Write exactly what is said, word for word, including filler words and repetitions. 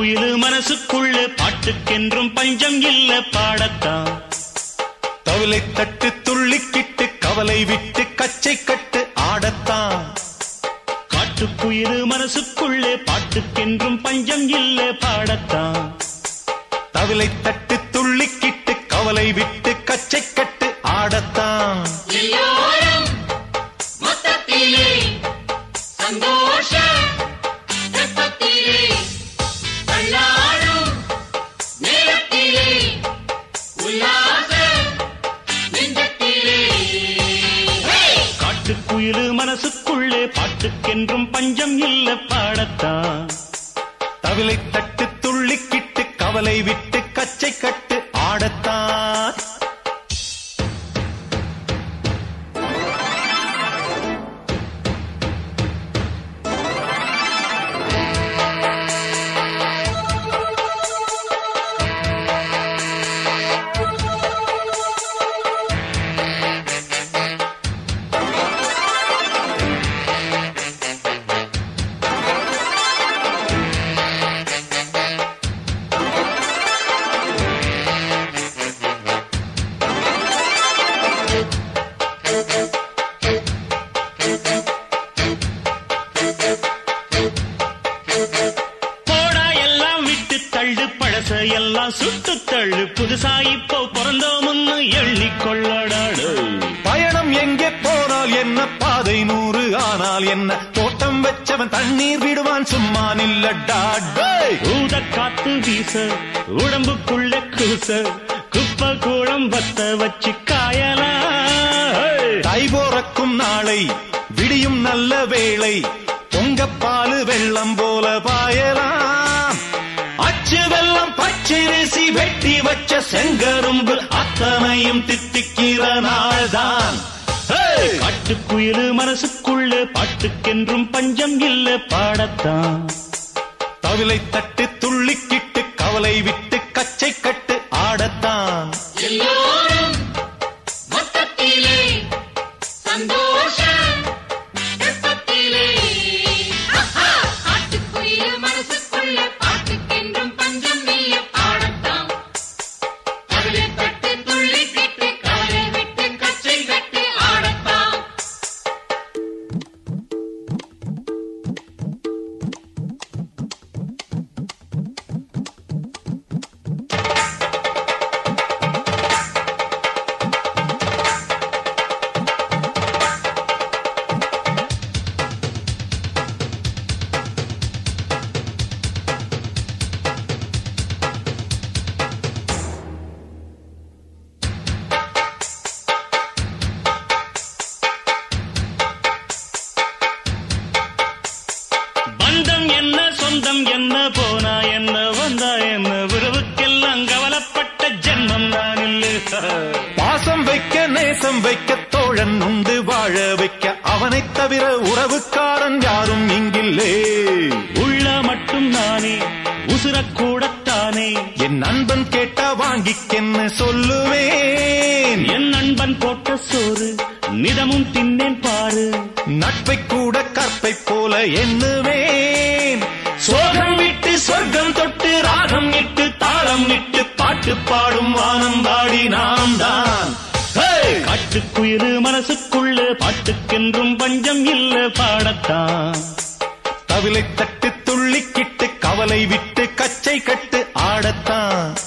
காட்டுக்குயிலு மனசுக்குள்ள பாட்டுக்கென்றும் பஞ்சம் இல்ல பாடத்தான். தவிலை தட்டு துள்ளிக்கிட்டு கவலை விட்டு கச்சை கட்டு ஆடத்தான். காட்டுக்குயிலு மனசுக்குள்ளே பாட்டுக்கென்றும் பஞ்சம் இல்ல பாடத்தான். தவிலை தட்டு துள்ளிக்கிட்டு கவலை விட்டு கச்சை கட்டு ஆடத்தான். எல்லோரும் மொத்தத்திலே சந்தோஷ வெப்பத்திலே தள்ளாடும் நேரத்திலே உல்லாச நெஞ்சத்திலே. காட்டுக்குயிலு மனசுக்குள்ளே பாட்டுக்கென்றும் பஞ்சம் இல்ல பாடத்தான். தவிலை தட்டு துள்ளிக்கிட்டு கவலை விட்டு கச்சை கட்டு ஆடத்தான். எல்லாம் சுட்டு தள்ளு புதுசா இப்போ பிறந்தோம்னு எண்ணிக்கொள்ளடாடு. பயணம் எங்கே போனால் என்ன பாதை நூறு ஆனால் என்ன தோட்டம் வச்சவன் தண்ணீர் விடுவான் சும்மா நில்லடா. ஊத காத்து வீச உடம்புக்குள்ள கூச குப்பை கூடம் வத்த வச்சு காயலாம். தை போறக்கும் நாளை விடியும் நல்ல வேளை பொங்கப்பாலு வெள்ளம் போல பாயலாம். அச்சு வெள்ளம் பச்சரிசி வெட்டி வச்ச செங்கரும்பு அத்தனையும் தித்திக்கிற நாள்தான். காட்டுக்குயிலு மனசுக்குள்ள பாட்டுக்கென்றும் பஞ்சம் இல்ல பாடத்தான். தவிலை தட்டு துள்ளிக்கிட்டு கவலை விட்டு கச்சை கட்டு ஆடத்தான். எல்லோரும் மொத்தத்திலே சந்தோஷ வெப்பத்திலே. காட்டுக்குயிலு மனசுக்குள்ள பாட்டுக்கென்றும் பஞ்சம் இல்ல பாடத்தான். தவிலை தட்டு துள்ளிக்கிட்டு கவலை விட்டு கச்சை கட்டு ஆடத்தான். பந்தம் என்ன சொந்தம் என்ன போனா என்ன வந்தா என்ன உறவுக்கெல்லாம் கவலைப்பட்ட ஜென்மம் நான் இல்லை. பாசம் வைக்க நேசம் வைக்க தோழன் உண்டு வாழ வைக்க அவனைத் தவிர உறவுக்காரன் யாரும் இங்கில்லே. உள்ள மட்டும் நானே உசுரக்கூடத்தானே என் நண்பன் கேட்டா வாங்கிக்கென்னு சொல்லுவேன். என் நண்பன் போட்ட சோறு நிதமும் தின்னேன் பாரு. நட்பை கூட கற்பை போல எண்ணுவேன். சோகம் விட்டு சொர்க்கம் தொட்டு ராகம் இட்டு தாளம் இட்டு பாட்டு பாடும் வானம் பாடி நாம் தான். காட்டுக்குயிலு மனசுக்குள்ள பாட்டுக்கென்றும் பஞ்சம் இல்ல பாடத்தான். தவிலை தட்டு துள்ளிக்கிட்டு கவலை விட்டு கச்சை கட்டு ஆடத்தான்.